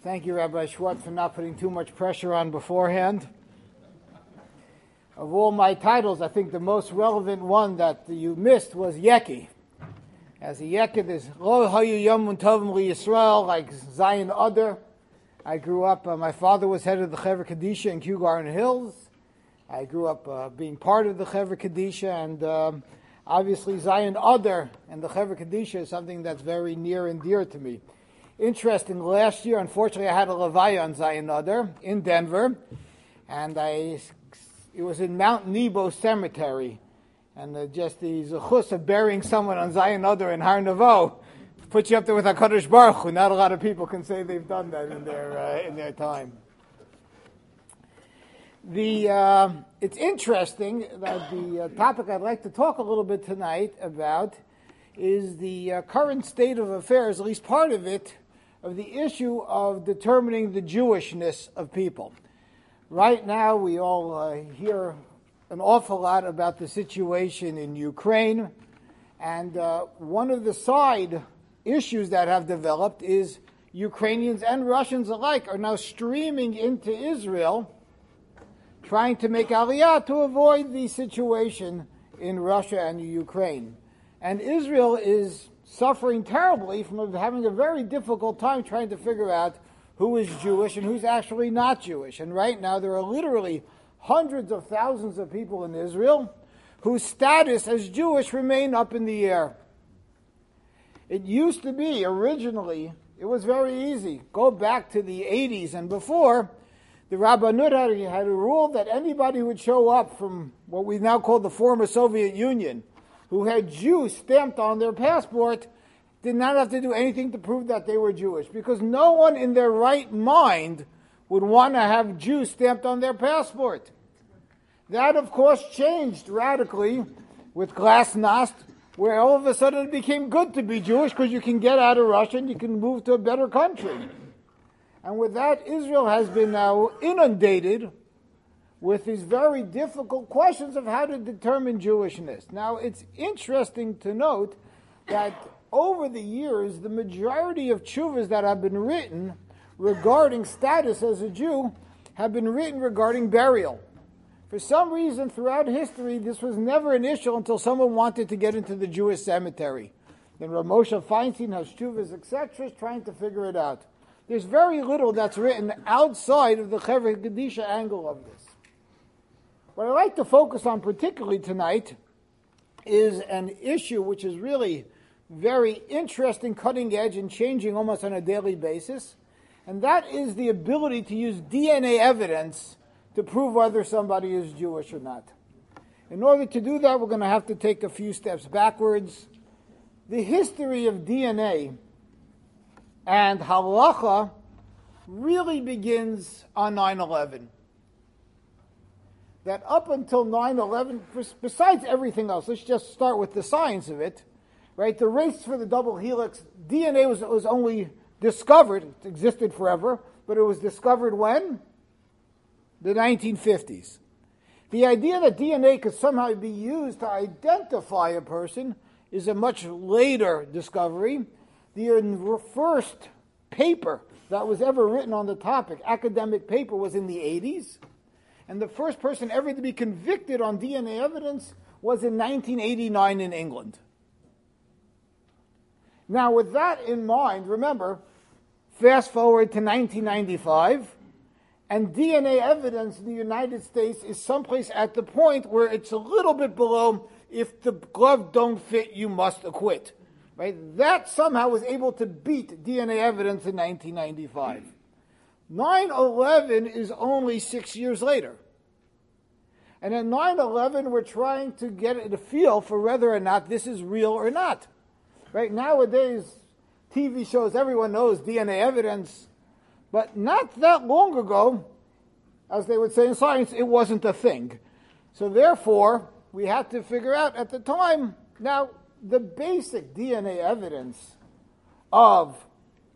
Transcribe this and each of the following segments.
Thank you, Rabbi Schwartz, for not putting too much pressure on beforehand. Of all my titles, I think the most relevant one that you missed was Yeki. As a Yeki, there's Lo Hayu Yamun Tovim Li Yisrael, like Zion Adar. I grew up, my father was head of the Chevra Kadisha in Kew Garden Hills. I grew up being part of the Chevra Kadisha, and obviously Zion Adar and the Chevra Kadisha is something that's very near and dear to me. Interesting, last year, unfortunately, I had a levaya on Zion Adar in Denver, and it was in Mount Nebo Cemetery, and just the zechus of burying someone on Zion Adar in Har Nevo puts you up there with HaKadosh Baruch Hu. Not a lot of people can say they've done that in their time. It's interesting that the topic I'd like to talk a little bit tonight about is the current state of affairs, at least part of it, of the issue of determining the Jewishness of people. Right now, we all hear an awful lot about the situation in Ukraine, and one of the side issues that have developed is Ukrainians and Russians alike are now streaming into Israel, trying to make aliyah to avoid the situation in Russia and Ukraine. And Israel is suffering terribly from having a very difficult time trying to figure out who is Jewish and who's actually not Jewish. And right now there are literally hundreds of thousands of people in Israel whose status as Jewish remain up in the air. It used to be, originally, it was very easy. Go back to the 80s and before, the Rabbanut had a rule that anybody who would show up from what we now call the former Soviet Union, who had Jew stamped on their passport, did not have to do anything to prove that they were Jewish, because no one in their right mind would want to have Jew stamped on their passport. That, of course, changed radically with Glasnost, where all of a sudden it became good to be Jewish because you can get out of Russia and you can move to a better country. And with that, Israel has been now inundated with these very difficult questions of how to determine Jewishness. Now, it's interesting to note that over the years, the majority of tshuvas that have been written regarding status as a Jew have been written regarding burial. For some reason, throughout history, this was never an issue until someone wanted to get into the Jewish cemetery. Then Rav Moshe Feinstein has tshuvas, etc., trying to figure it out. There's very little that's written outside of the Chevra Kadisha angle of this. What I'd like to focus on particularly tonight is an issue which is really very interesting, cutting edge, and changing almost on a daily basis, and that is the ability to use DNA evidence to prove whether somebody is Jewish or not. In order to do that, we're going to have to take a few steps backwards. The history of DNA and halacha really begins on 9/11. That up until 9/11, besides everything else, let's just start with the science of it, right? The race for the double helix, DNA was only discovered, it existed forever, but it was discovered when? The 1950s. The idea that DNA could somehow be used to identify a person is a much later discovery. The first paper that was ever written on the topic, academic paper, was in the 80s. And the first person ever to be convicted on DNA evidence was in 1989 in England. Now, with that in mind, remember, fast forward to 1995, and DNA evidence in the United States is someplace at the point where it's a little bit below, if the glove don't fit, you must acquit. Right? That somehow was able to beat DNA evidence in 1995. 9/11 is only 6 years later. And at 9/11, we're trying to get a feel for whether or not this is real or not. Right? Nowadays, TV shows, everyone knows DNA evidence, but not that long ago, as they would say in science, it wasn't a thing. So therefore, we had to figure out at the time, now, the basic DNA evidence of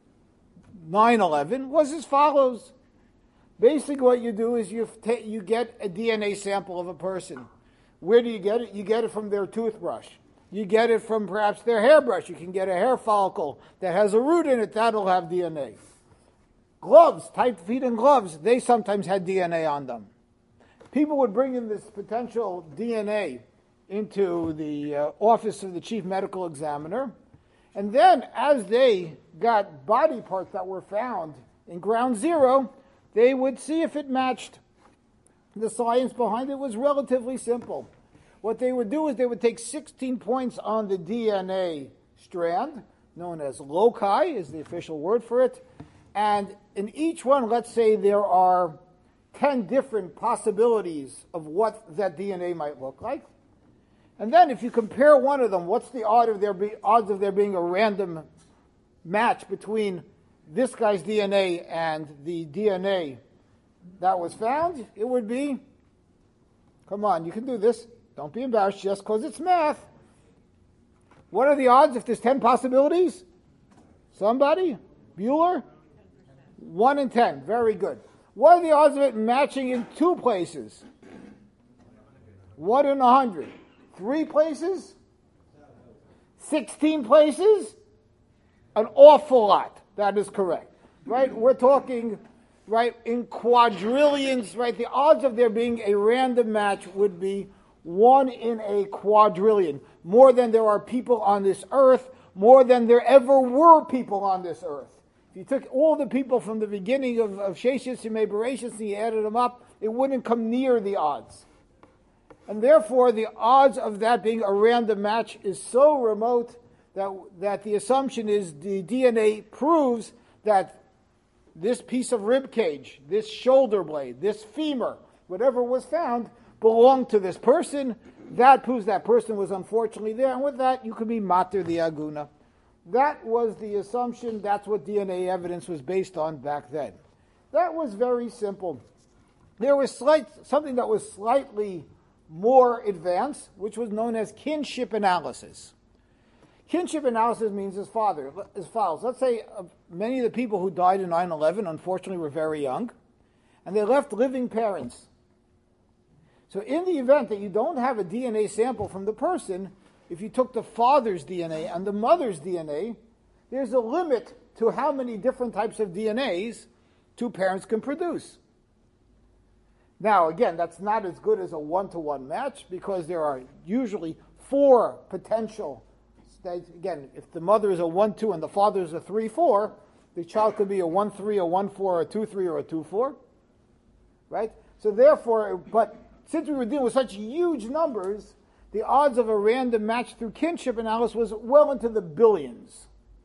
9/11 was as follows. Basically what you do is you get a DNA sample of a person. Where do you get it? You get it from their toothbrush. You get it from perhaps their hairbrush. You can get a hair follicle that has a root in it. That'll have DNA. Gloves, tight-fitting gloves, they sometimes had DNA on them. People would bring in this potential DNA into the office of the chief medical examiner, and then as they got body parts that were found in ground zero, they would see if it matched. The science behind it was relatively simple. What they would do is they would take 16 points on the DNA strand, known as loci is the official word for it, and in each one, let's say there are 10 different possibilities of what that DNA might look like. And then if you compare one of them, what's the odds of there being a random match between this guy's DNA and the DNA that was found? It would be, come on, you can do this. Don't be embarrassed just because it's math. What are the odds if there's 10 possibilities? Somebody? Bueller? 1 in 10. Very good. What are the odds of it matching in 2 places? 1 in 100. 3 places? 16 places? An awful lot. That is correct. Right? We're talking, right, in quadrillions, right? The odds of there being a random match would be 1 in a quadrillion. More than there are people on this earth, more than there ever were people on this earth. If you took all the people from the beginning of Sheshis Yemei Bereshis and you added them up, it wouldn't come near the odds. And therefore, the odds of that being a random match is so remote that the assumption is the DNA proves that this piece of rib cage, this shoulder blade, this femur, whatever was found, belonged to this person. That proves that person was unfortunately there. And with that, you could be matir the aguna. That was the assumption. That's what DNA evidence was based on back then. That was very simple. There was something that was slightly more advanced, which was known as kinship analysis. Kinship analysis means as follows. Let's say many of the people who died in 9/11, unfortunately, were very young, and they left living parents. So in the event that you don't have a DNA sample from the person, if you took the father's DNA and the mother's DNA, there's a limit to how many different types of DNAs 2 parents can produce. Now, again, that's not as good as a 1-to-1 match because there are usually 4 potential states. Again, if the mother is a 1-2 and the father is a 3-4, the child could be a 1-3, a 1-4, a 2-3, or a 2-4, right? So therefore, but since we were dealing with such huge numbers, the odds of a random match through kinship analysis was well into the billions.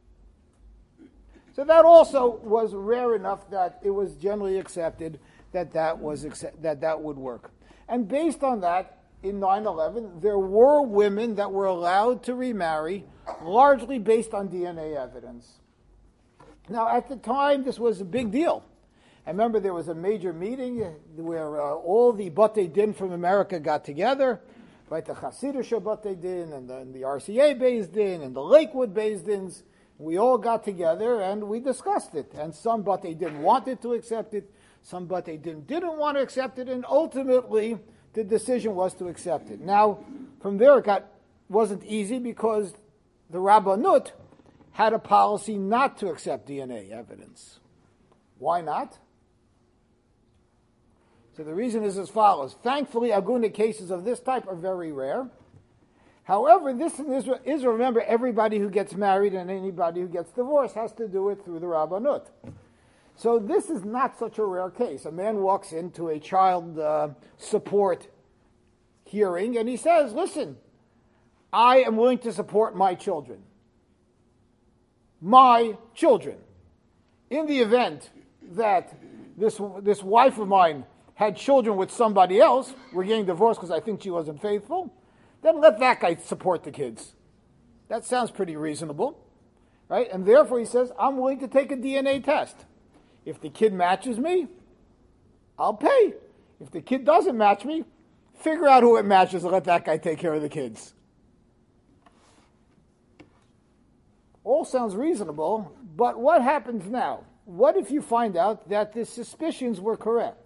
So that also was rare enough that it was generally accepted that would work. And based on that, in 9/11, there were women that were allowed to remarry, largely based on DNA evidence. Now, at the time, this was a big deal. I remember there was a major meeting where all the Batei Din from America got together, right? The Hasidic Batei Din and the RCA Beis Din and the Lakewood Beis Dins. We all got together and we discussed it. And some Batei Din wanted to accept it, some Batei Din didn't want to accept it, and ultimately the decision was to accept it. Now, from there it wasn't easy because the Rabbanut had a policy not to accept DNA evidence. Why not? So the reason is as follows. Thankfully, aguna cases of this type are very rare. However, this in Israel is, remember, everybody who gets married and anybody who gets divorced has to do it through the Rabbanut. So this is not such a rare case. A man walks into a child support hearing and he says, listen, I am willing to support my children. My children. In the event that this wife of mine had children with somebody else, we're getting divorced because I think she wasn't faithful, then let that guy support the kids. That sounds pretty reasonable, right? And therefore he says, I'm willing to take a DNA test. If the kid matches me, I'll pay. If the kid doesn't match me, figure out who it matches and let that guy take care of the kids. All sounds reasonable, but what happens now? What if you find out that the suspicions were correct?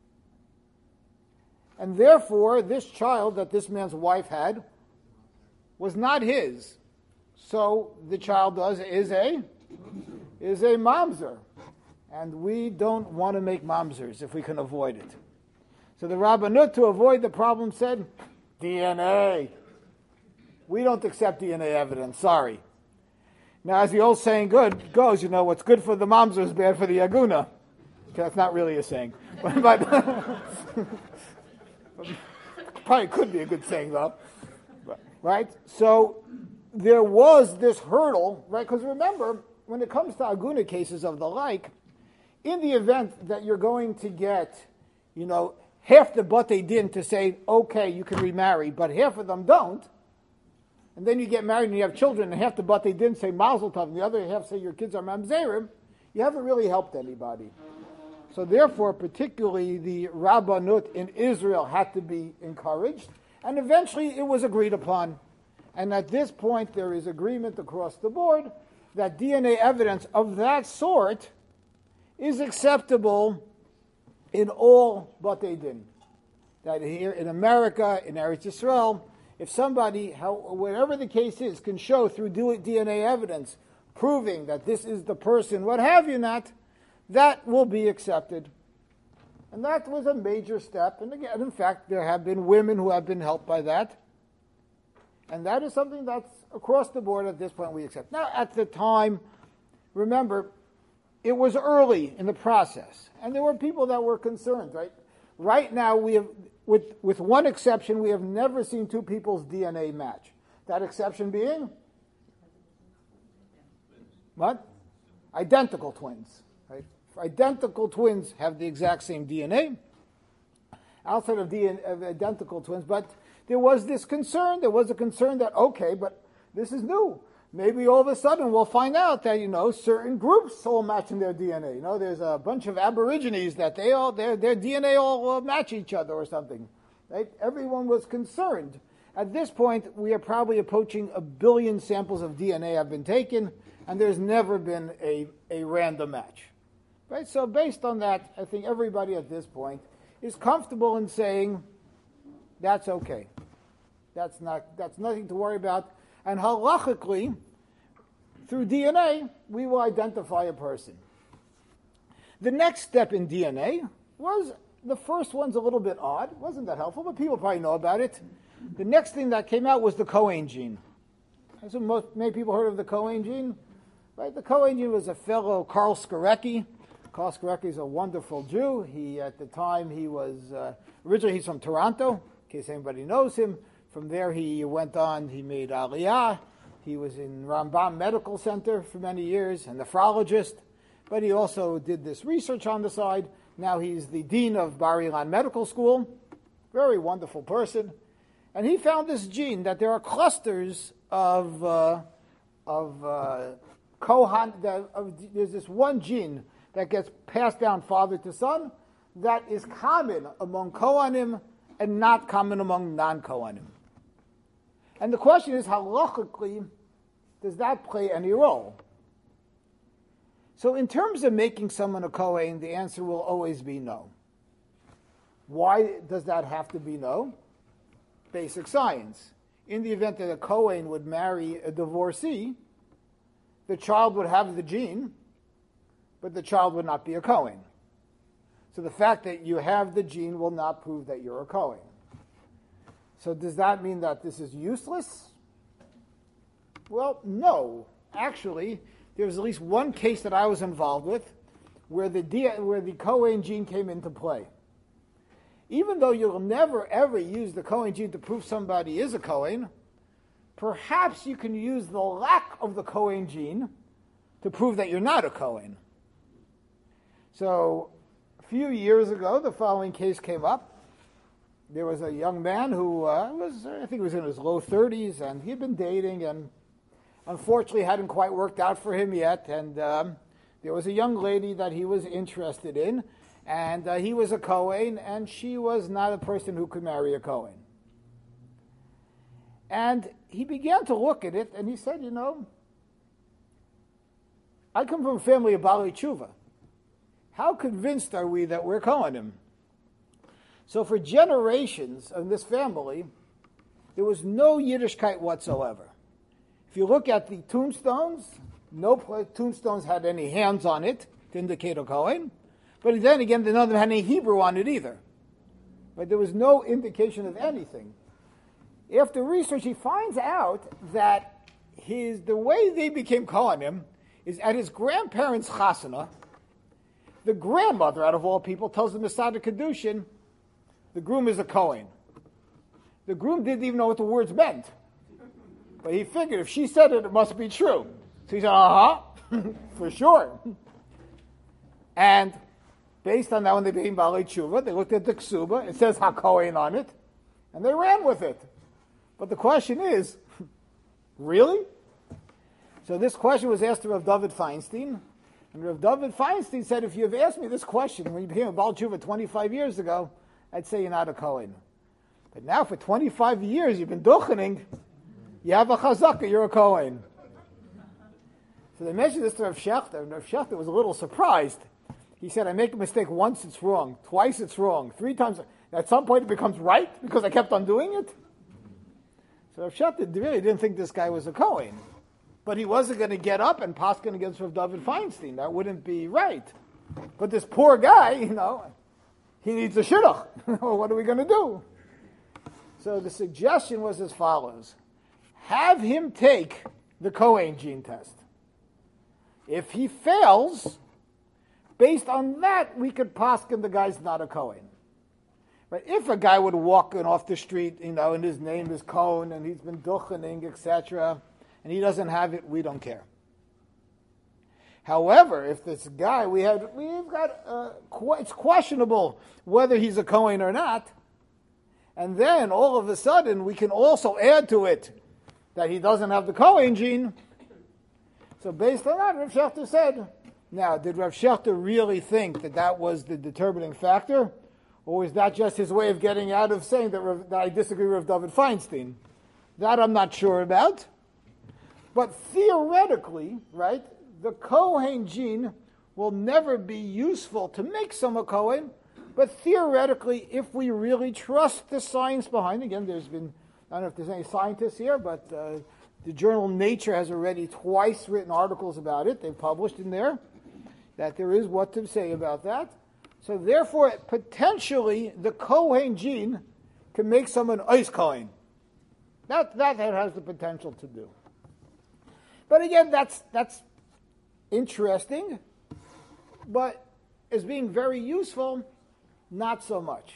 And therefore, this child that this man's wife had was not his. So the child is a mamzer. and we don't want to make mamzers if we can avoid it. So the Rabbanut, to avoid the problem, said, DNA. We don't accept DNA evidence, sorry. Now, as the old saying goes, what's good for the mamzer is bad for the aguna. Okay, that's not really a saying. but probably could be a good saying, though. Right? So there was this hurdle, right? Because remember, when it comes to aguna cases of the like, in the event that you're going to get, half the batei din to say, okay, you can remarry, but half of them don't, and then you get married and you have children, and half the batei din say mazel tov, and the other half say your kids are mamzerim, you haven't really helped anybody. So therefore, particularly the Rabbanut in Israel had to be encouraged, and eventually it was agreed upon. And at this point, there is agreement across the board that DNA evidence of that sort is acceptable in all batei din. That here in America, in Eretz Yisrael, if somebody, whatever the case is, can show through DNA evidence proving that this is the person, what have you not, that will be accepted. And that was a major step. And again, in fact, there have been women who have been helped by that. And that is something that's across the board at this point we accept. Now, at the time, remember, it was early in the process. And there were people that were concerned, right? Right now, we have, with one exception, we have never seen two people's DNA match. That exception being? What? Identical twins. Right? Identical twins have the exact same DNA. Outside of identical twins, but there was this concern. There was a concern that, okay, but this is new. Maybe all of a sudden we'll find out that, certain groups all match in their DNA. There's a bunch of Aborigines that their DNA all match each other or something. Right? Everyone was concerned. At this point, we are probably approaching 1 billion samples of DNA have been taken, and there's never been a random match. Right? So based on that, I think everybody at this point is comfortable in saying, that's okay. That's nothing to worry about. And halachically, through DNA, we will identify a person. The next step in DNA was, the first one's a little bit odd. It wasn't that helpful, but people probably know about it. The next thing that came out was the Cohen gene. Many people heard of the Cohen gene. Right? The Cohen gene was a fellow, Karl Skorecki. Karl Skorecki is a wonderful Jew. At the time, he was, originally he's from Toronto, in case anybody knows him. From there, he went on, he made Aliyah. He was in Rambam Medical Center for many years, a nephrologist. But he also did this research on the side. Now he's the dean of Bar Ilan Medical School. Very wonderful person. And he found this gene, that there are clusters of Kohan, there's this one gene that gets passed down father to son that is common among Kohanim and not common among non-Kohanim. And the question is, halachically, does that play any role? So in terms of making someone a Kohen, the answer will always be no. Why does that have to be no? Basic science. In the event that a Kohen would marry a divorcee, the child would have the gene, but the child would not be a Kohen. So the fact that you have the gene will not prove that you're a Kohen. So does that mean that this is useless? Well, no. Actually, there was at least one case that I was involved with where the Cohen gene came into play. Even though you'll never ever use the Cohen gene to prove somebody is a Cohen, perhaps you can use the lack of the Cohen gene to prove that you're not a Cohen. So a few years ago, the following case came up. There was a young man who I think he was in his low 30s, and he'd been dating, and unfortunately hadn't quite worked out for him yet. And there was a young lady that he was interested in, and he was a Kohen, and she was not a person who could marry a Kohen. And he began to look at it, and he said, I come from a family of Balei Tshuva. How convinced are we that we're Kohanim? So for generations in this family, there was no Yiddishkeit whatsoever. If you look at the tombstones, no tombstones had any hands on it. to indicate a Kohen. But then again, none of them had any Hebrew on it either. But there was no indication of anything. After research, he finds out that the way they became Kohanim is at his grandparents' chasana. The grandmother, out of all people, tells the Masada Kedushin, the groom is a Kohen. The groom didn't even know what the words meant. But he figured if she said it, it must be true. So he said, for sure. And based on that, when they became Baalei Tshuva, they looked at the Ksuba, it says HaKohen on it, and they ran with it. But the question is, really? So this question was asked to Rav David Feinstein, and Rav David Feinstein said, if you have asked me this question when you became a Baal Tshuva 25 years ago, I'd say you're not a Kohen. But now for 25 years you've been duchening, you have a chazaka, you're a Kohen. So they mentioned this to Rav Shechter, and Rav Shechter was a little surprised. He said, I make a mistake once, it's wrong. Twice, it's wrong. 3 times, at some point it becomes right because I kept on doing it. So Rav Shechter really didn't think this guy was a Kohen. But he wasn't going to get up and paskin against Rav David Feinstein. That wouldn't be right. But this poor guy, he needs a shidduch. What are we going to do? So the suggestion was as follows. Have him take the Kohen gene test. If he fails, based on that, we could paskin the guy's not a Kohen. But if a guy would walk in off the street, and his name is Cohen, and he's been duchening, etc., and he doesn't have it, we don't care. However, if this guy, it's questionable whether he's a Kohen or not, and then all of a sudden we can also add to it that he doesn't have the Kohen gene. So based on that, Rav Shechter said, now, did Rav Shechter really think that was the determining factor? Or was that just his way of getting out of saying that I disagree with David Feinstein? That I'm not sure about. But theoretically, right, the Kohen gene will never be useful to make someone Kohen. But theoretically, if we really trust the science behind it, again, I don't know if there's any scientists here, but the journal Nature has already twice written articles about it. They've published in there that there is what to say about that. So therefore, potentially, the Kohen gene can make someone Ois Kohen. That has the potential to do. But again, that's interesting, but as being very useful, not so much.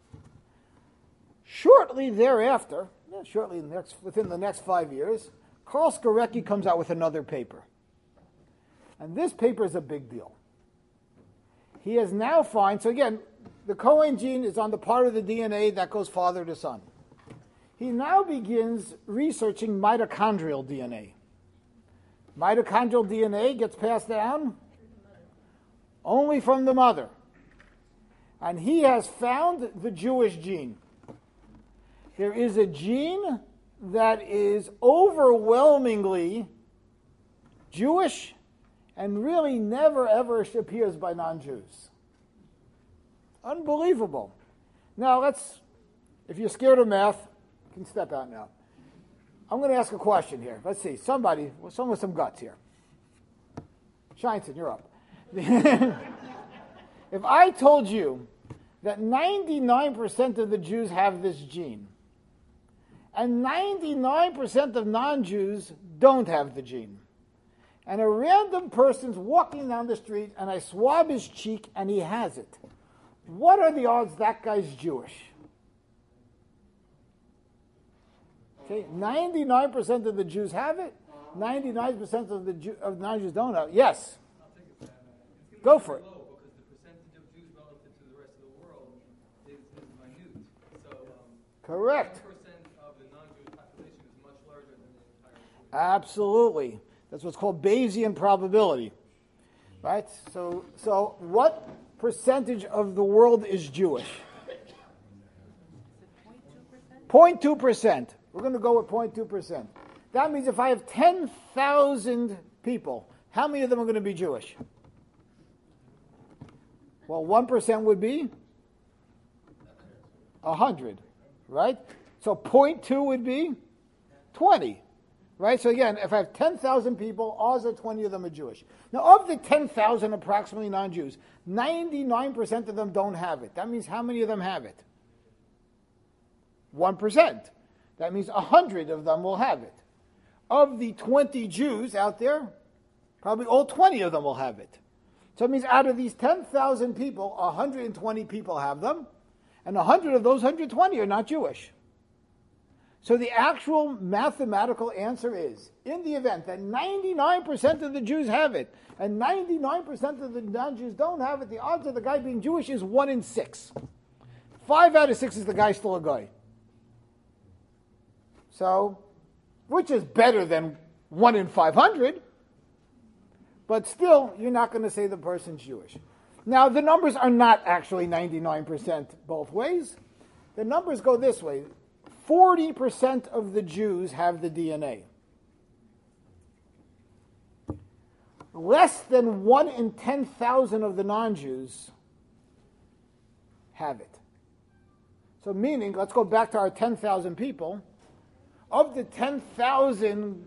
Shortly thereafter, within the next 5 years, Karl Skorecki comes out with another paper. And this paper is a big deal. He has now found, so again, the Kohen gene is on the part of the DNA that goes father to son. He now begins researching mitochondrial DNA. Mitochondrial DNA gets passed down only from the mother. And he has found the Jewish gene. There is a gene that is overwhelmingly Jewish and really never ever appears by non-Jews. Unbelievable. Now if you're scared of math, you can step out now. I'm going to ask a question here. Let's see, someone with some guts here. Scheinson, you're up. If I told you that 99% of the Jews have this gene, and 99% of non-Jews don't have the gene, and a random person's walking down the street and I swab his cheek and he has it, what are the odds that guy's Jewish? Okay, 99% of the Jews have it, 99% of non-Jews don't have it. Yes? Go for it. Because the percentage of Jews relative to the rest of the world is minute. So, correct. 10% of the non-Jewish population is much larger than the entire population. Absolutely. That's what's called Bayesian probability. Right? So what percentage of the world is Jewish? 0.2%. We're going to go with 0.2%. That means if I have 10,000 people, how many of them are going to be Jewish? Well, 1% would be 100, right? So 0.2 would be 20, Right? So again, if I have 10,000 people, odds are 20 of them are Jewish. Now, of the 10,000 approximately non-Jews, 99% of them don't have it. That means how many of them have it? 1%. That means 100 of them will have it. Of the 20 Jews out there, probably all 20 of them will have it. So it means out of these 10,000 people, 120 people have them, and 100 of those 120 are not Jewish. So the actual mathematical answer is, in the event that 99% of the Jews have it, and 99% of the non-Jews don't have it, the odds of the guy being Jewish is 1 in 6. 5 out of 6 is the guy still a guy. So, which is better than 1 in 500, but still, you're not going to say the person's Jewish. Now, the numbers are not actually 99% both ways. The numbers go this way. 40% of the Jews have the DNA. Less than 1 in 10,000 of the non-Jews have it. So meaning, let's go back to our 10,000 people. Of the 10,000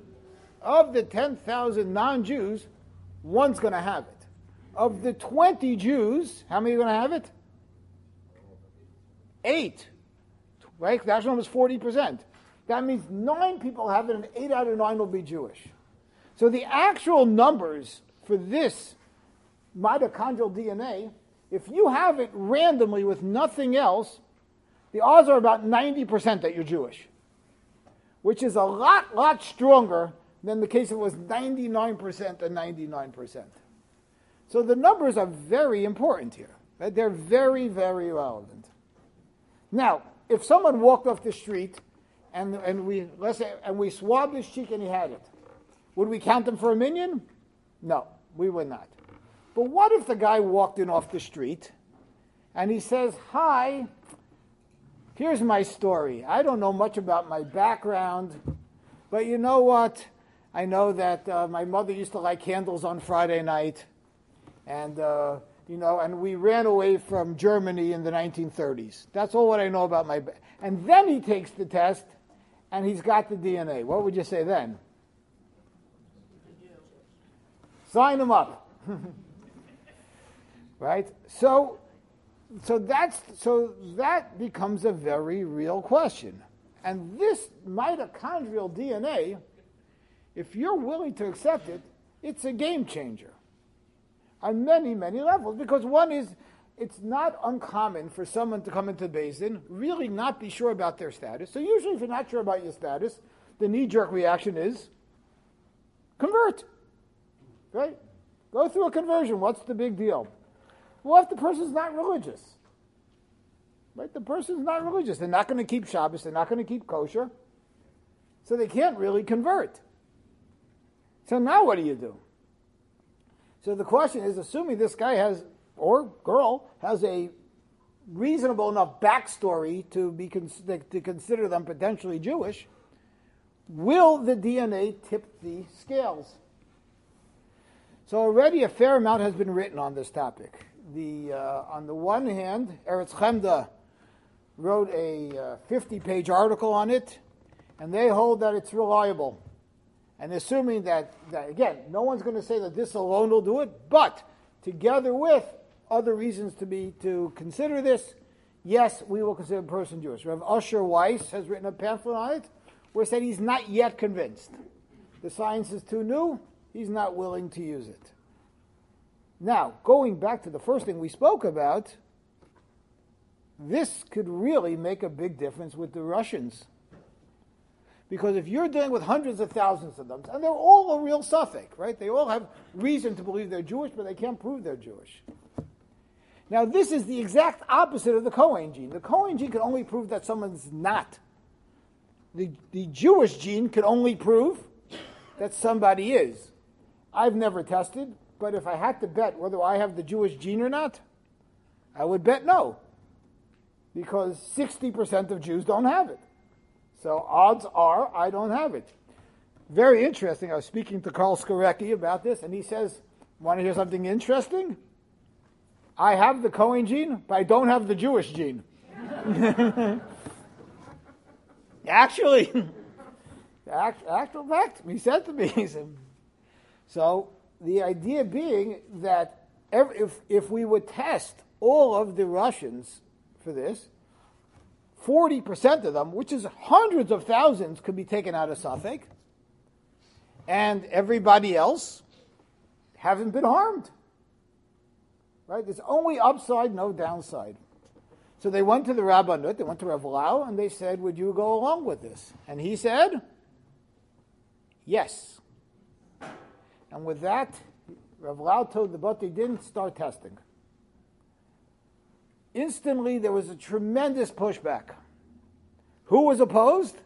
non-Jews, one's going to have it. Of the 20 Jews, how many are going to have it? 8. Right? The actual number is 40%. That means 9 people have it and 8 out of 9 will be Jewish. So the actual numbers for this mitochondrial DNA, if you have it randomly with nothing else, the odds are about 90% that you're Jewish, which is a lot stronger than the case if it was 99% and 99%. So the numbers are very important here. Right? They're very, very relevant. Now, if someone walked off the street and we swabbed his cheek and he had it, would we count him for a minion? No, we would not. But what if the guy walked in off the street and he says, "Hi, here's my story. I don't know much about my background, but you know what? I know that my mother used to light candles on Friday night, and and we ran away from Germany in the 1930s. That's all what I know about my." And then he takes the test, and he's got the DNA. What would you say then? Sign him up, right? So that becomes a very real question. And this mitochondrial DNA, if you're willing to accept it, it's a game changer on many, many levels. Because one is, it's not uncommon for someone to come into the Beis Din, really not be sure about their status. So usually if you're not sure about your status, the knee-jerk reaction is convert. Right? Go through a conversion. What's the big deal? Well, if the person's not religious, right? The person's not religious. They're not going to keep Shabbos. They're not going to keep kosher. So they can't really convert. So now what do you do? So the question is, assuming this guy has, or girl, has a reasonable enough backstory to consider them potentially Jewish, will the DNA tip the scales? So already a fair amount has been written on this topic. On the one hand, Eretz Chemda wrote a 50-page article on it, and they hold that it's reliable. And assuming that again, no one's going to say that this alone will do it, but together with other reasons to consider this, yes, we will consider the person Jewish. Rev Usher Weiss has written a pamphlet on it where he said he's not yet convinced. The science is too new. He's not willing to use it. Now, going back to the first thing we spoke about, this could really make a big difference with the Russians. Because if you're dealing with hundreds of thousands of them, and they're all a real suffix, right? They all have reason to believe they're Jewish, but they can't prove they're Jewish. Now, this is the exact opposite of the Cohen gene. The Cohen gene can only prove that someone's not. The Jewish gene can only prove that somebody is. I've never tested, but if I had to bet whether I have the Jewish gene or not, I would bet no. Because 60% of Jews don't have it. So odds are I don't have it. Very interesting. I was speaking to Carl Skorecki about this, and he says, want to hear something interesting? I have the Cohen gene, but I don't have the Jewish gene. Actually, Actual fact, he said to me, he said, so the idea being that if we would test all of the Russians for this, 40% of them, which is hundreds of thousands, could be taken out of Suffolk, and everybody else haven't been harmed. Right? There's only upside, no downside. So they went to the Rabbanut, they went to Rav Lau, and they said, would you go along with this? And he said, yes. And with that, Rav Lau told the but they didn't start testing. Instantly, there was a tremendous pushback. Who was opposed?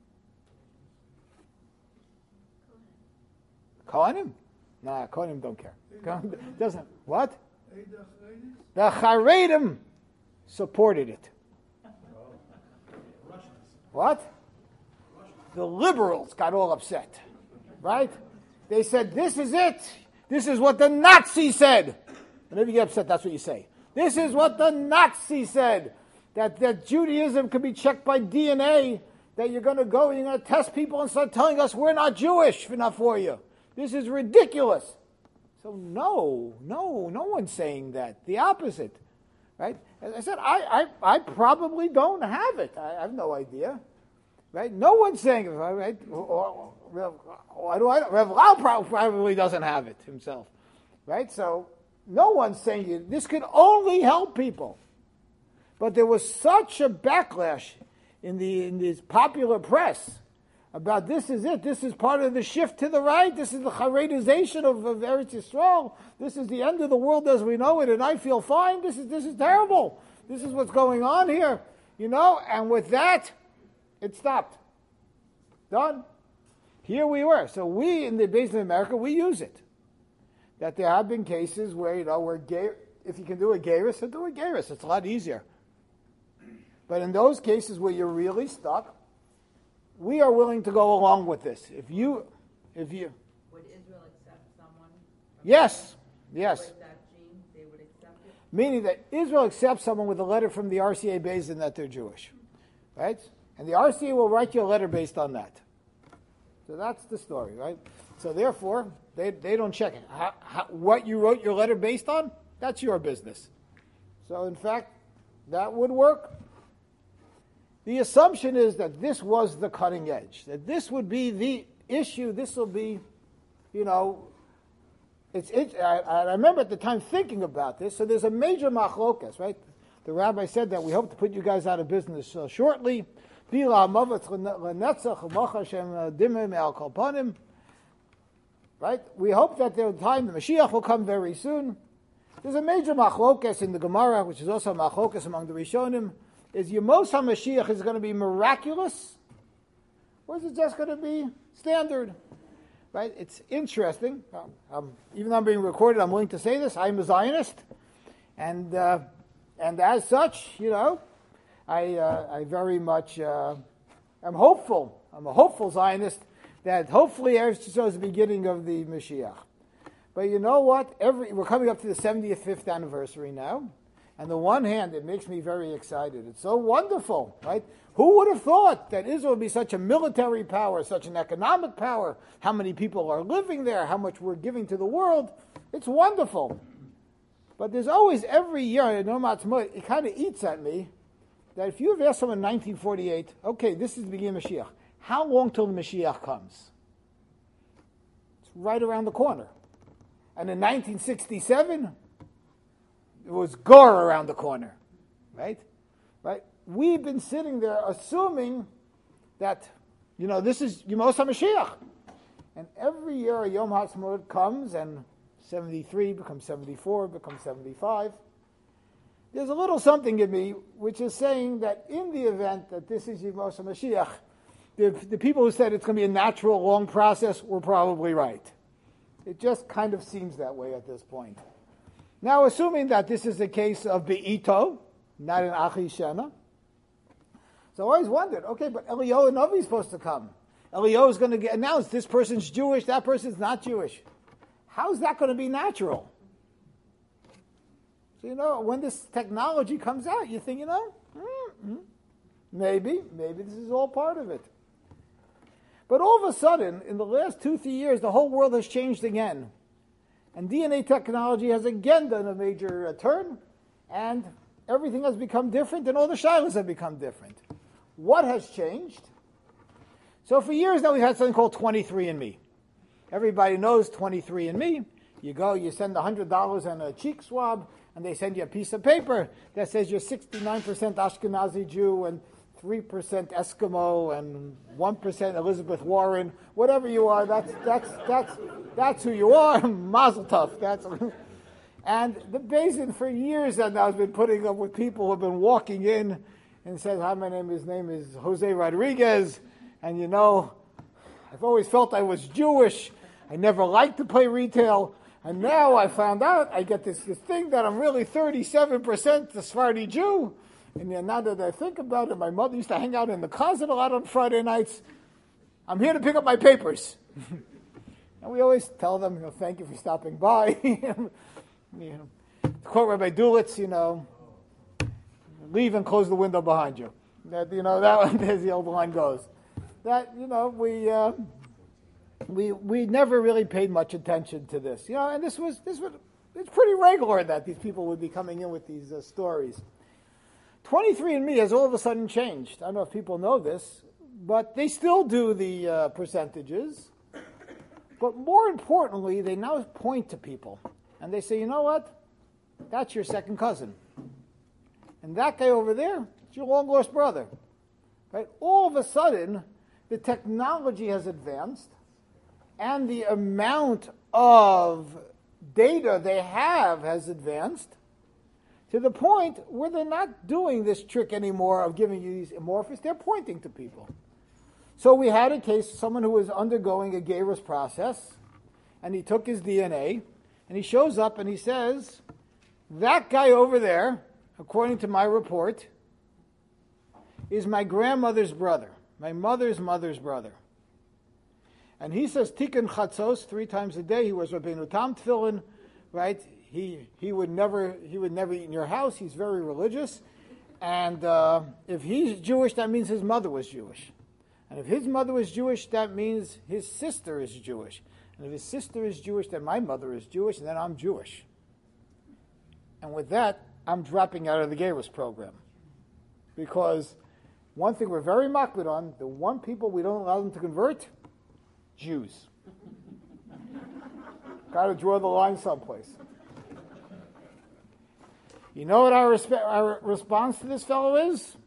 Kohanim? Nah, Kohanim don't care. Doesn't. What? The Charedim supported it. What? The liberals got all upset. Right? They said, this is it. This is what the Nazis said. Whenever you get upset, that's what you say. This is what the Nazis said. That Judaism could be checked by DNA. That you're going to go and you're going to test people and start telling us we're not Jewish enough for you. This is ridiculous. So no one's saying that. The opposite. Right? As I said, I probably don't have it. I have no idea. Right? No one's saying it. Right? Rav Lau probably doesn't have it himself. Right? So no one's saying it. This could only help people. But there was such a backlash in this popular press about this is it. This is part of the shift to the right. This is the Haredization of Eretz Yisrael. This is the end of the world as we know it, and I feel fine. This is terrible. This is what's going on here. And with that, it stopped. Done. Here we were. So we, in the base of America, we use it. That there have been cases where, where if you can do a gerus, so do a gerus. It's a lot easier. But in those cases where you're really stuck, we are willing to go along with this. If you would Israel accept someone? Yes. With that gene, they would accept it? Meaning that Israel accepts someone with a letter from the RCA Beis Din that they're Jewish. Right? And the RCA will write you a letter based on that. So that's the story, right? So therefore, they don't check it. What you wrote your letter based on, that's your business. So in fact, that would work. The assumption is that this was the cutting edge, that this would be the issue, this will be, I remember at the time thinking about this, so there's a major machlokas, right? The rabbi said that we hope to put you guys out of business shortly. Right? We hope that the time, the Mashiach will come very soon. There's a major machlokas in the Gemara, which is also a machlokas among the Rishonim. Is Yemos HaMashiach is going to be miraculous, or is it just going to be standard? Right? It's interesting. Even though I'm being recorded, I'm willing to say this. I'm a Zionist, and as such, I very much am hopeful. I'm a hopeful Zionist that hopefully Eretz Yisrael is the beginning of the Mashiach. But you know what? We're coming up to the 75th anniversary now. On the one hand, it makes me very excited. It's so wonderful, right? Who would have thought that Israel would be such a military power, such an economic power? How many people are living there? How much we're giving to the world? It's wonderful. But there's always, every year, it kind of eats at me, that if you have asked someone in 1948, okay, this is the beginning of Mashiach, how long till the Mashiach comes? It's right around the corner. And in 1967, it was Gore around the corner, right? Right? We've been sitting there assuming that, this is Yemos HaMashiach. And every year Yom HaAtzmaut comes and 73 becomes 74, becomes 75. There's a little something in me which is saying that in the event that this is Yemos HaMashiach, the people who said it's going to be a natural, long process were probably right. It just kind of seems that way at this point. Now, assuming that this is a case of Be'ito, not an Achi Shena, so I always wondered, okay, but Eliyahu Navi is supposed to come. Eliyahu is going to get announced, this person's Jewish, that person's not Jewish. How is that going to be natural? So, when this technology comes out, you think, maybe this is all part of it. But all of a sudden, in the last 2-3 years, the whole world has changed again. And DNA technology has again done a major turn, and everything has become different, and all the shilas have become different. What has changed? So for years now, we've had something called 23andMe. Everybody knows 23andMe. You go, you send $100 and a cheek swab, and they send you a piece of paper that says you're 69% Ashkenazi Jew and 3% Eskimo and 1% Elizabeth Warren. Whatever you are, that's who you are. Mazel tov. And the Basin for years now has been putting up with people who have been walking in and said, "Hi, my name is Jose Rodriguez, and you know, I've always felt I was Jewish. I never liked to play retail, and now I found out I get this thing that I'm really 37% the Sephardi Jew. And now that I think about it, my mother used to hang out in the closet a lot on Friday nights. I'm here to pick up my papers." And we always tell them, thank you for stopping by. To quote Rabbi Dulitz, leave and close the window behind you. That as the old line goes. That we never really paid much attention to this. And it's pretty regular that these people would be coming in with these stories. 23andMe has all of a sudden changed. I don't know if people know this, but they still do the percentages. But more importantly, they now point to people. And they say, you know what? That's your second cousin. And that guy over there, it's your long-lost brother. Right? All of a sudden, the technology has advanced, and the amount of data they have has advanced, to the point where they're not doing this trick anymore of giving you these amorphous, they're pointing to people. So we had a case, someone who was undergoing a Geirus process, and he took his DNA, and he shows up and he says, that guy over there, according to my report, is my grandmother's brother, my mother's brother. And he says, Tikkun Chatzos, 3 times a day, he wears Rabbeinu Tam tefillin, right? He would never eat in your house. He's very religious. And if he's Jewish, that means his mother was Jewish. And if his mother was Jewish, that means his sister is Jewish. And if his sister is Jewish, then my mother is Jewish, and then I'm Jewish. And with that, I'm dropping out of the Geirus program. Because one thing we're very makbid on, the one people we don't allow them to convert, Jews. Got to draw the line someplace. You know what our response to this fellow is?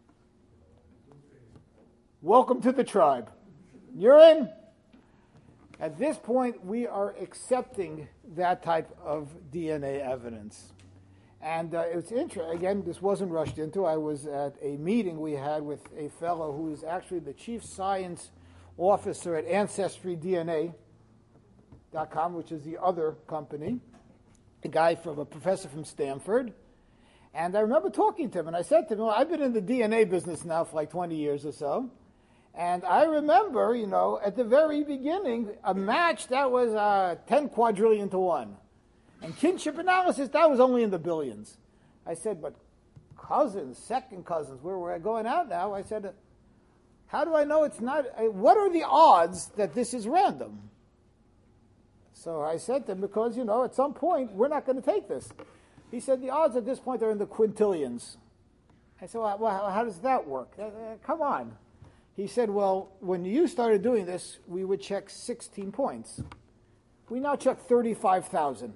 Welcome to the tribe. You're in. At this point, we are accepting that type of DNA evidence. And it's interesting. Again, this wasn't rushed into. I was at a meeting we had with a fellow who is actually the chief science officer at AncestryDNA.com, which is the other company, a professor from Stanford. And I remember talking to him, and I said to him, I've been in the DNA business now for like 20 years or so. And I remember, at the very beginning, a match that was 10 quadrillion to 1. And kinship analysis, that was only in the billions. I said, but cousins, second cousins, where we're going out now, I said, how do I know it's not, what are the odds that this is random? So I said to him, because, at some point, we're not going to take this. He said, the odds at this point are in the quintillions. I said, well, how does that work? Come on. He said, well, when you started doing this, we would check 16 points. We now check 35,000.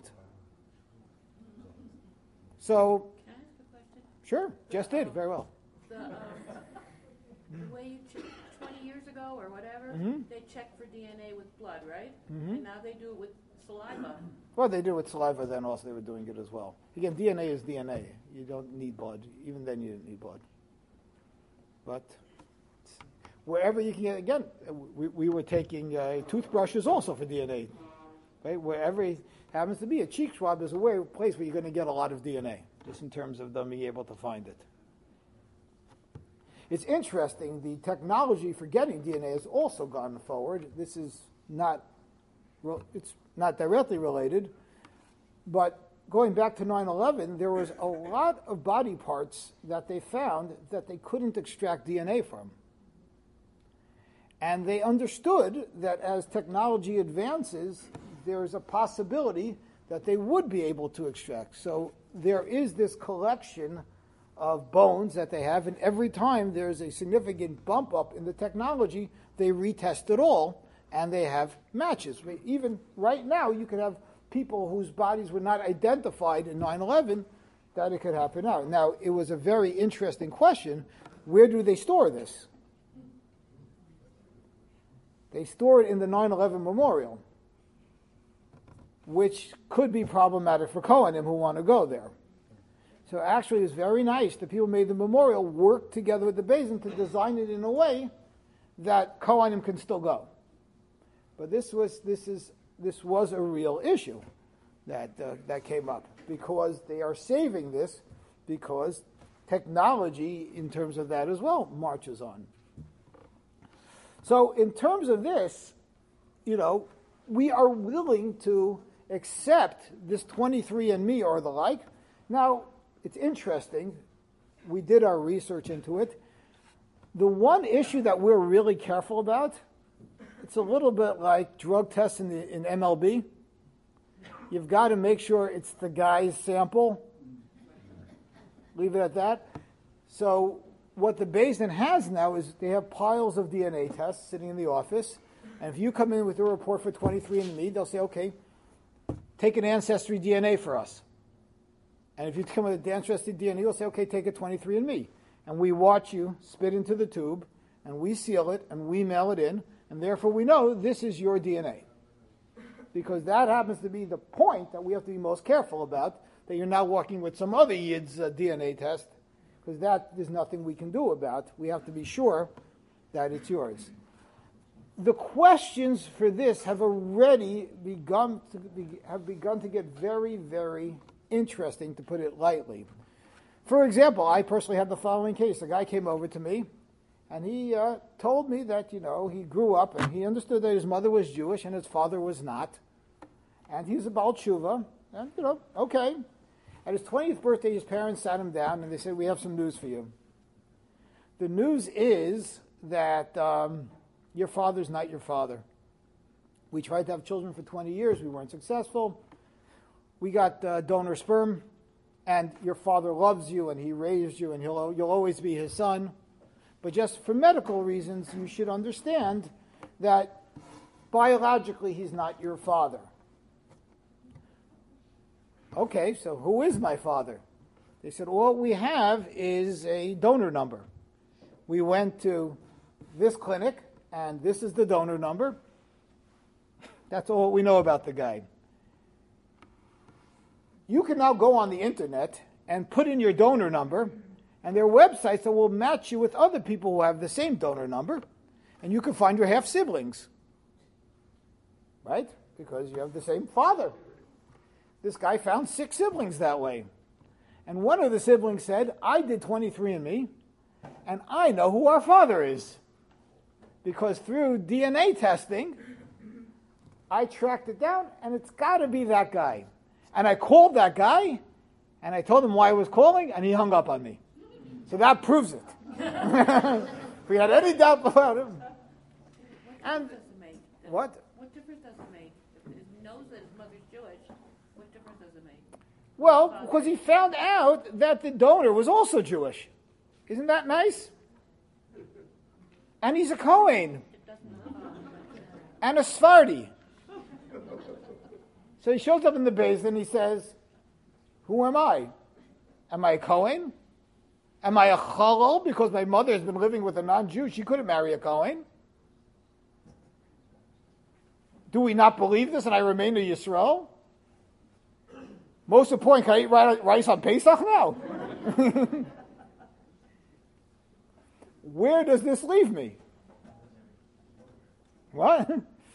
So, can I ask a question? Sure, just did, very well. The way you checked 20 years ago or whatever, they checked for DNA with blood, right? And now they do it with saliva. Well, they do it with saliva, then also they were doing it as well. Again, DNA is DNA. You don't need blood. Even then you didn't need blood. But wherever you can get, again, we were taking toothbrushes also for DNA. Right? Wherever it happens to be, a cheek swab is a place where you're going to get a lot of DNA, just in terms of them being able to find it. It's interesting, the technology for getting DNA has also gone forward. This is it's not directly related, but going back to 9/11, there was a lot of body parts that they found that they couldn't extract DNA from. And they understood that as technology advances, there is a possibility that they would be able to extract. So there is this collection of bones that they have, and every time there's a significant bump up in the technology, they retest it all, and they have matches. Even right now, you could have people whose bodies were not identified in 9/11, that it could happen now. Now, it was a very interesting question. Where do they store this? They store it in the 9/11 memorial, which could be problematic for Kohanim who want to go there. So actually, it's very nice. The people who made the memorial worked together with the Beis Din to design it in a way that Kohanim can still go. But this was a real issue that came up, because they are saving this because technology, in terms of that as well, marches on. So in terms of this, we are willing to accept this 23andMe or the like. Now, it's interesting. We did our research into it. The one issue that we're really careful about, it's a little bit like drug tests in MLB. You've got to make sure it's the guy's sample. Leave it at that. So what the Beis Din has now is they have piles of DNA tests sitting in the office. And if you come in with a report for 23andMe, they'll say, okay, take an Ancestry DNA for us. And if you come with a Ancestry DNA, you'll say, okay, take a 23andMe. And we watch you spit into the tube, and we seal it, and we mail it in, and therefore we know this is your DNA. Because that happens to be the point that we have to be most careful about, that you're not walking with some other Yid's DNA test, because that there's nothing we can do about. We have to be sure that it's yours. The questions for this have already begun to get very, very interesting, to put it lightly. For example, I personally had the following case. A guy came over to me, and he told me that, he grew up, and he understood that his mother was Jewish and his father was not. And he's a Baal Tshuva, and, okay. At his 20th birthday, his parents sat him down, and they said, we have some news for you. The news is that your father's not your father. We tried to have children for 20 years. We weren't successful. We got donor sperm, and your father loves you, and he raised you, and you'll always be his son. But just for medical reasons, you should understand that biologically he's not your father. Okay, so who is my father? They said, all we have is a donor number. We went to this clinic, and this is the donor number. That's all we know about the guy. You can now go on the internet and put in your donor number, and there are websites that will match you with other people who have the same donor number, and you can find your half-siblings. Right? Because you have the same father. This guy found 6 siblings that way. And one of the siblings said, I did 23andMe, and I know who our father is. Because through DNA testing, I tracked it down, and it's got to be that guy. And I called that guy, and I told him why I was calling, and he hung up on me. So that proves it. If we had any doubt about him. And what? What difference does it make? If he knows that his mother's Jewish, what difference does it make? Well, because he found out that the donor was also Jewish. Isn't that nice? And he's a Kohen. And a Sephardi. So he shows up in the Beis Din and he says, who am I? Am I a Kohen? Am I a Chalal? Because my mother has been living with a non-Jew. She couldn't marry a Kohen. Do we not believe this and I remain a Yisrael? Most important, can I eat rice on Pesach now? Where does this leave me? What?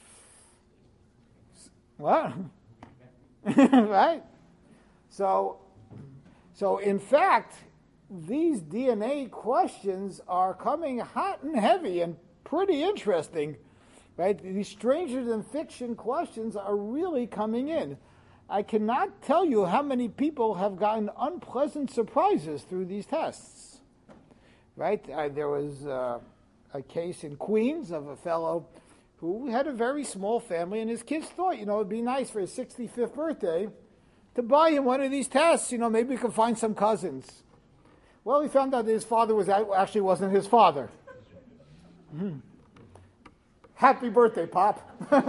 What? Right? So in fact, these DNA questions are coming hot and heavy and pretty interesting. Right? These stranger than fiction questions are really coming in. I cannot tell you how many people have gotten unpleasant surprises through these tests. Right? There was a a case in Queens of a fellow who had a very small family, and his kids thought, it'd be nice for his 65th birthday to buy him one of these tests. Maybe we could find some cousins. Well, he found out that his father actually wasn't his father. Happy birthday, Pop.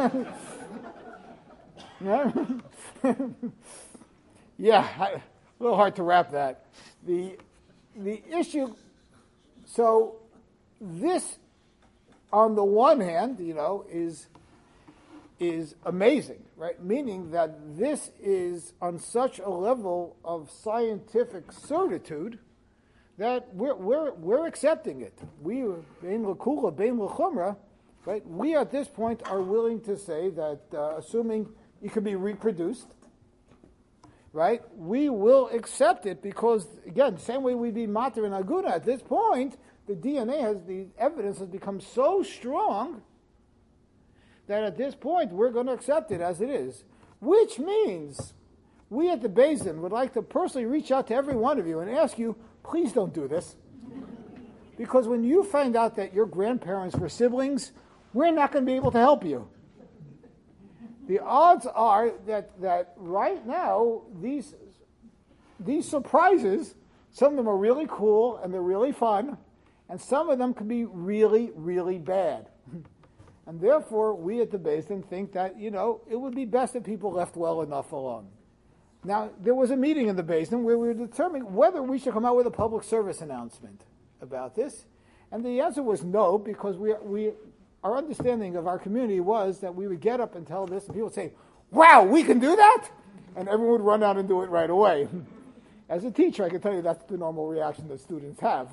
Yeah, a little hard to wrap that. The issue, so this, on the one hand, is amazing, right? Meaning that this is on such a level of scientific certitude that we're accepting it. We, bein l'kula, bein l'chumra, right? We at this point are willing to say that, assuming it can be reproduced, right? We will accept it because, again, the same way we'd be mater and aguna, at this point, the evidence has become so strong that at this point we're going to accept it as it is. Which means we at the Beis Din would like to personally reach out to every one of you and ask you, please don't do this. Because when you find out that your grandparents were siblings, we're not going to be able to help you. The odds are that right now, these surprises, some of them are really cool and they're really fun, and some of them can be really, really bad. And therefore, we at the Beis Din think that, it would be best if people left well enough alone. Now, there was a meeting in the Beis Din where we were determining whether we should come out with a public service announcement about this. And the answer was no, because our understanding of our community was that we would get up and tell this, and people would say, wow, we can do that? And everyone would run out and do it right away. As a teacher, I can tell you that's the normal reaction that students have.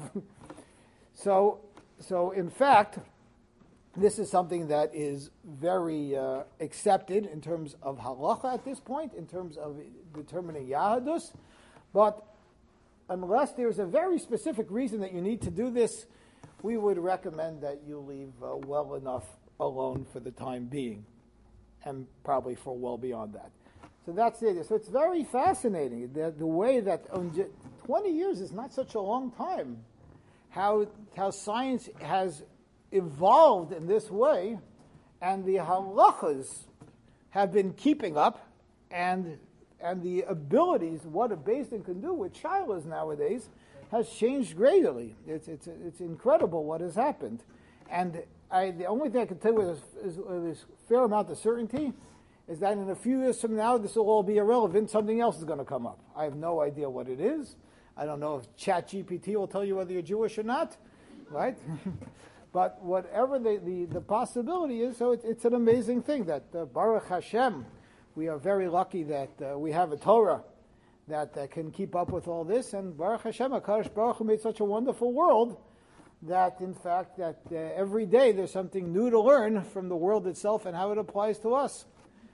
So in fact, this is something that is very accepted in terms of halacha at this point, in terms of determining yahadus. But unless there's a very specific reason that you need to do this, we would recommend that you leave well enough alone for the time being, and probably for well beyond that. So that's it. So it's very fascinating, the way that 20 years is not such a long time. How science has evolved in this way, and the halachas have been keeping up, and the abilities, what a Beis Din can do with shilas nowadays, has changed greatly. It's incredible what has happened. And the only thing I can tell you is a fair amount of certainty is that in a few years from now, this will all be irrelevant. Something else is going to come up. I have no idea what it is. I don't know if ChatGPT will tell you whether you're Jewish or not, right? But whatever the possibility is, so it's an amazing thing that Baruch Hashem, we are very lucky that we have a Torah that can keep up with all this. And Baruch Hashem, HaKadosh Baruch Hu made such a wonderful world that, in fact, that every day there's something new to learn from the world itself and how it applies to us.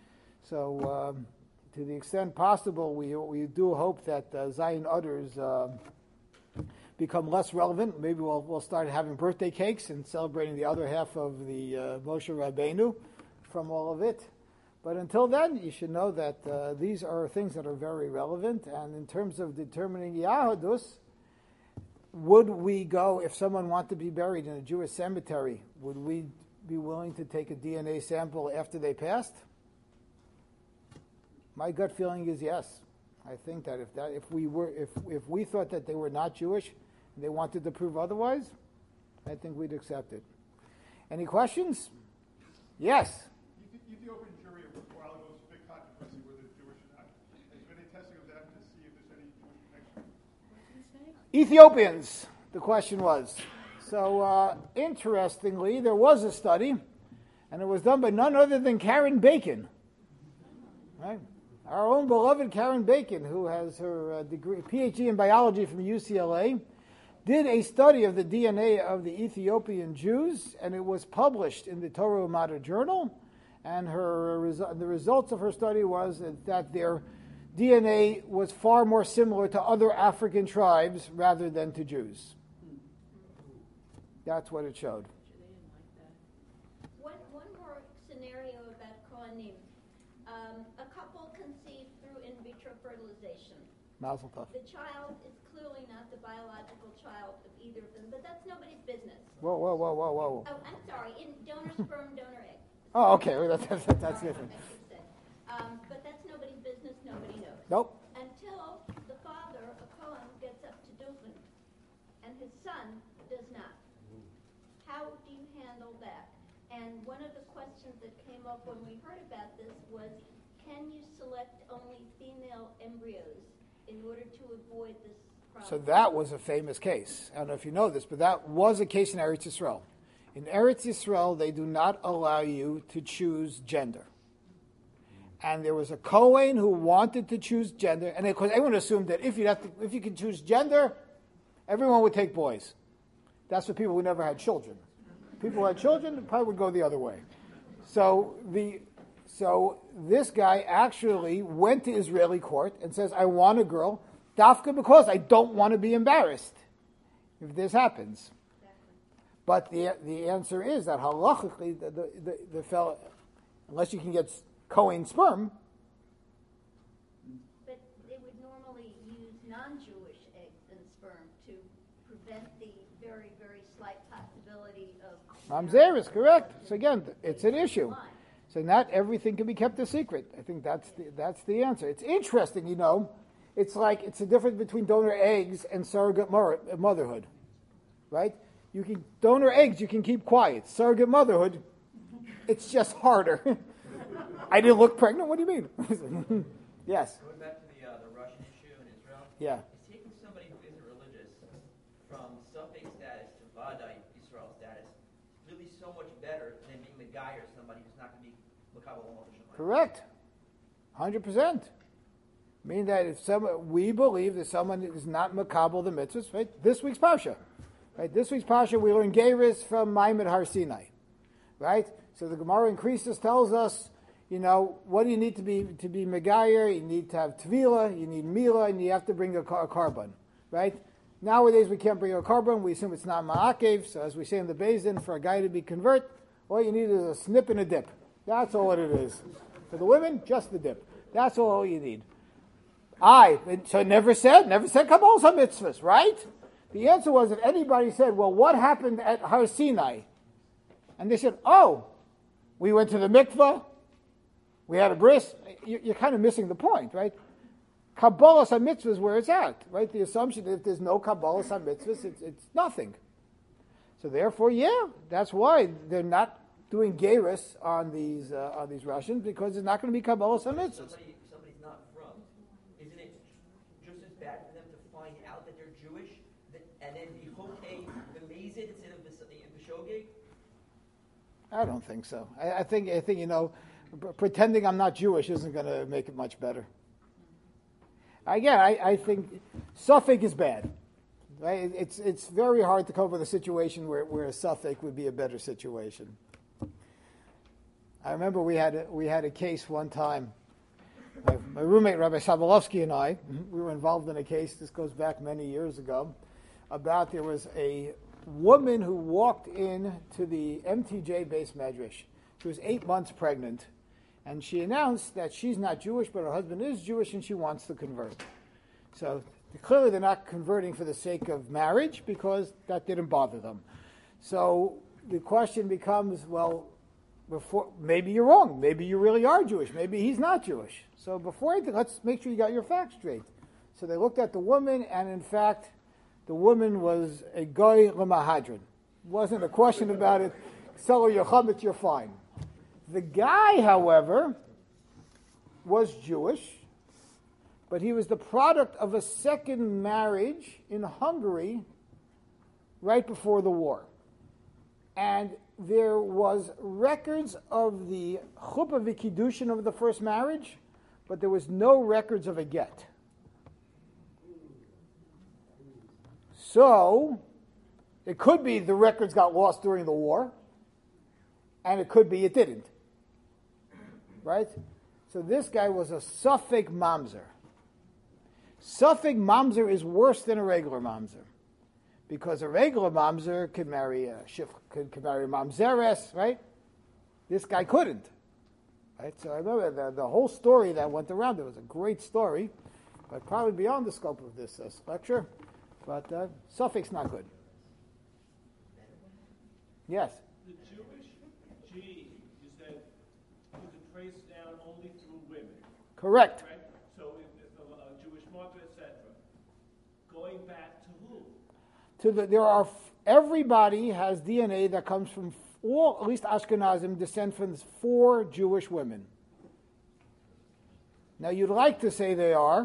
So, to the extent possible, we do hope that Zion Udders become less relevant. Maybe we'll start having birthday cakes and celebrating the other half of the Moshe Rabbeinu from all of it. But until then, you should know that these are things that are very relevant. And in terms of determining Yahadus, would we go, if someone wanted to be buried in a Jewish cemetery, would we be willing to take a DNA sample after they passed? My gut feeling is yes. I think that if we thought that they were not Jewish and they wanted to prove otherwise, I think we'd accept it. Any questions? Yes. Ethiopian jury a while ago was a big controversy whether it's Jewish or not. Has there been any testing of that to see if there's any Jewish connection? What did you say? Ethiopians, the question was. So, interestingly, there was a study, and it was done by none other than Karen Bacon. Right? Our own beloved Karen Bacon, who has her degree, PhD in biology from UCLA, did a study of the DNA of the Ethiopian Jews, and it was published in the Torah U'Madar Journal. And the results of her study was that their DNA was far more similar to other African tribes rather than to Jews. That's what it showed. One more scenario about Kohanim. A couple conceived through in vitro fertilization. Mazel tov. The child is clearly not the biological child of either of them, but that's nobody's business. Whoa. Oh, I'm sorry. In donor sperm, donor egg. Oh, okay. Well, that's different. But that's nobody's business. Nobody knows. Nope. Until the father, a Cohen, gets up to Duchen, and his son does not. How do you handle that? And one of the questions that came up when we heard about this was, can you select only female embryos in order to avoid this problem? So that was a famous case. I don't know if you know this, but that was a case in Eretz Yisrael. In Eretz Yisrael, they do not allow you to choose gender. And there was a Kohen who wanted to choose gender, and of course everyone assumed that if you could choose gender, everyone would take boys. That's for people who never had children. People who had children probably would go the other way. So this guy actually went to Israeli court and says, I want a girl, dafka because I don't want to be embarrassed if this happens. But the answer is that halachically, the fellow, unless you can get Kohen sperm. But they would normally use non-Jewish eggs and sperm to prevent the very, very slight possibility of... Mamzer is correct. So again, it's an issue. So not everything can be kept a secret. I think that's the answer. It's interesting, It's like it's the difference between donor eggs and surrogate motherhood, right? Donor eggs you can keep quiet. Surrogate motherhood, it's just harder. I didn't look pregnant. What do you mean? Yes. Going back to the Russian issue in Israel. Yeah. Is taking somebody who isn't religious from Suffolk status to Vadai Israel status really so much better than being the guy or somebody who's not going to be Makabal Moshe? Correct. 100%. Meaning that we believe that someone is not makabel the mitzvahs, right? This week's parsha, right? This week's parsha we learn Geiris from Maimed Har Sinai, right? So the Gemara in Krisis tells us, what do you need to be megayer? You need to have tvila, you need mila, and you have to bring a carbon, right? Nowadays we can't bring a carbon. We assume it's not ma'akev. So as we say in the Beis for a guy to be convert, all you need is a snip and a dip. That's all it is. For the women, just the dip. That's all you need. So it never said Kabbalah mitzvahs, right? The answer was if anybody said, well, what happened at Har Sinai? And they said, we went to the mikvah, we had a bris. You're kind of missing the point, right? Kabbalah mitzvahs is where it's at, right? The assumption that if there's no Kabbalah mitzvahs, it's nothing. So therefore, that's why they're not doing Geiris on these Russians, because it's not going to be Kabbalah mitzvahs. Somebody's not from. Isn't it just as bad for them to find out that they're Jewish and then be hokey amazed instead of b'shogeg? I don't think so. I think pretending I'm not Jewish isn't going to make it much better. Again, I think Suffolk is bad. Right? It's very hard to come up with a situation where a Suffolk would be a better situation. I remember we had a case one time. My roommate Rabbi Sabalovsky and I, we were involved in a case. This goes back many years ago. There was a woman who walked in to the MTJ base medrash. She was 8 months pregnant, and she announced that she's not Jewish, but her husband is Jewish, and she wants to convert. So clearly they're not converting for the sake of marriage, because that didn't bother them. So the question becomes, maybe you're wrong. Maybe you really are Jewish. Maybe he's not Jewish. So before anything, let's make sure you got your facts straight. So they looked at the woman, and in fact, the woman was a goy lemahadran. Wasn't a question about it. Sell her your chametz, you're fine. The guy, however, was Jewish, but he was the product of a second marriage in Hungary right before the war. And there was records of the chuppah v'kiddushin of the first marriage, but there was no records of a get. So, it could be the records got lost during the war, and it could be it didn't. Right? So this guy was a Suffolk mamzer. Suffolk mamzer is worse than a regular mamzer, because a regular mamzer could marry a mamzeres, right? This guy couldn't. Right? So I remember the whole story that went around. It was a great story. but probably beyond the scope of this lecture. But suffix not good. Yes? The Jewish gene, you said, you can trace down only through women. Correct. Right? So if a Jewish mother, etc. Going back to who? Everybody has DNA that comes from all, at least Ashkenazim, descend from 4 Jewish women. Now you'd like to say they are.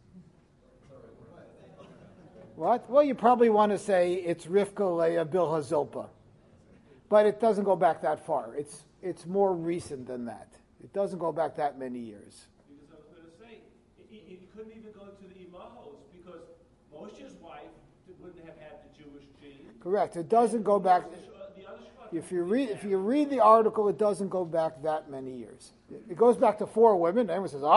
What? Well, you probably want to say it's Rivka, Leah, Bilhah, Zilpah. But it doesn't go back that far. It's more recent than that. It doesn't go back that many years. Because I was going to say, it couldn't even go to the Imahos because Moshe's wife wouldn't have had the Jewish gene. Correct. It doesn't go back. If you read the article, it doesn't go back that many years. It goes back to 4 women. Everyone says,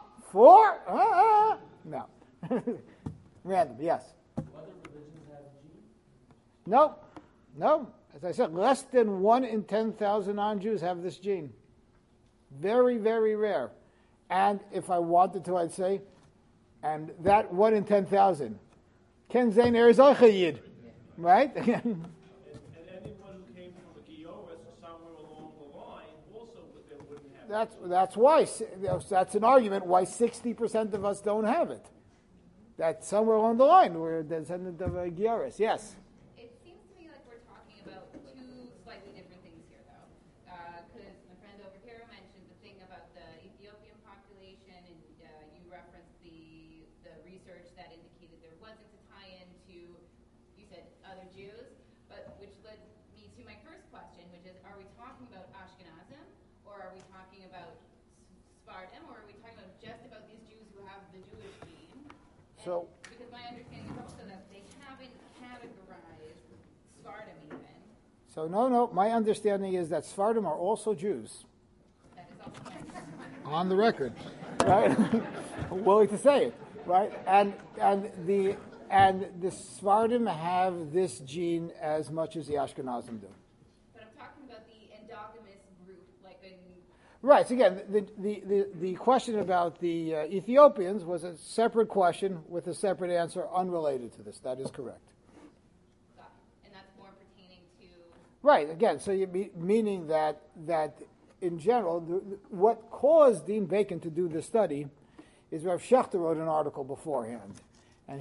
4? No. Random, yes. Other religions have genes? No. As I said, less than 1 in 10,000 non-Jews have this gene. Very, very rare. And if I wanted to, I'd say, and that 1 in 10,000, Ken Zayn Erzach Yid, right? And anyone who came from a Gioris somewhere along the line also wouldn't have it. That's why, that's an argument why 60% of us don't have it. That somewhere along the line we're a descendant of a Gioris. Yes? It seems to me like we're talking about 2 slightly different things here, though. Because my friend over here mentioned the thing about the Ethiopian population, and you referenced the research that indicated there wasn't a tie-in to, you said, other Jews, but which led me to my first question, which is, are we talking about Ashkenazim, or are we talking about Sephardim, or are we talking about just about these Jews who have the Jewish gene? Because my understanding is also that they haven't categorized Sephardim even. So no, my understanding is that Sephardim are also Jews. That is also On the record, right? I'm willing to say it, right? And the Sephardim have this gene as much as the Ashkenazim do. But I'm talking about the endogamous group, like in... Right. So again, the question about the Ethiopians was a separate question with a separate answer unrelated to this. That is correct. And that's more pertaining to... Right. Again, so meaning that in general, what caused Dean Bacon to do this study is Rav Shechter wrote an article beforehand, and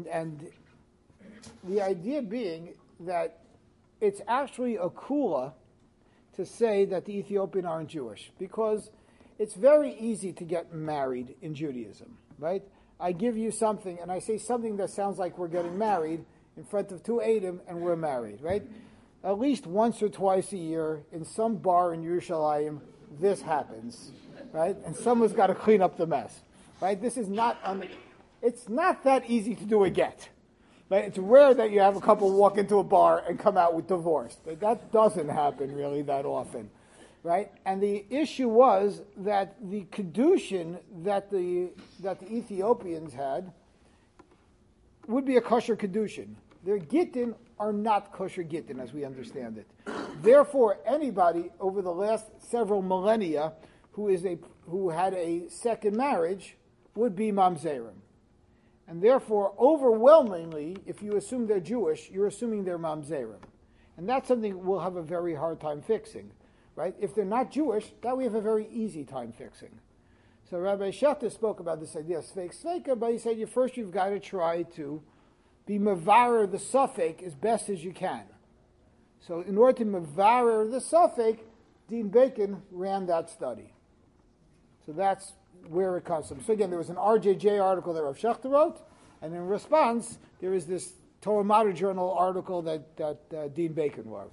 the idea being that it's actually a kula to say that the Ethiopian aren't Jewish, because it's very easy to get married in Judaism, right? I give you something, and I say something that sounds like we're getting married in front of 2 Adam, and we're married, right? At least once or twice a year, in some bar in Yerushalayim, this happens, right? And someone's got to clean up the mess, right? This is not, it's not that easy to do a get. But it's rare that you have a couple walk into a bar and come out with divorce. That doesn't happen really that often, right? And the issue was that the kedushin that the Ethiopians had would be a kosher kedushin. Their gittin are not kosher gittin as we understand it. Therefore, anybody over the last several millennia who had a second marriage would be mamzerim. And therefore, overwhelmingly, if you assume they're Jewish, you're assuming they're mamzerim. And that's something we'll have a very hard time fixing, right? If they're not Jewish, that we have a very easy time fixing. So Rabbi Shechter spoke about this idea of sveika, but he said you've got to try to be mevarer the suffix as best as you can. So in order to mevarer the suffix, Dean Bacon ran that study. So that's where it comes from. So again, there was an RJJ article that Rav Shechter wrote, and in response, there is this Torah Modern Journal article that Dean Bacon wrote.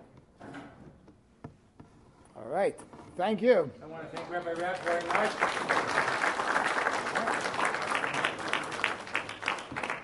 All right. Thank you. I want to thank Rabbi Rapp very much.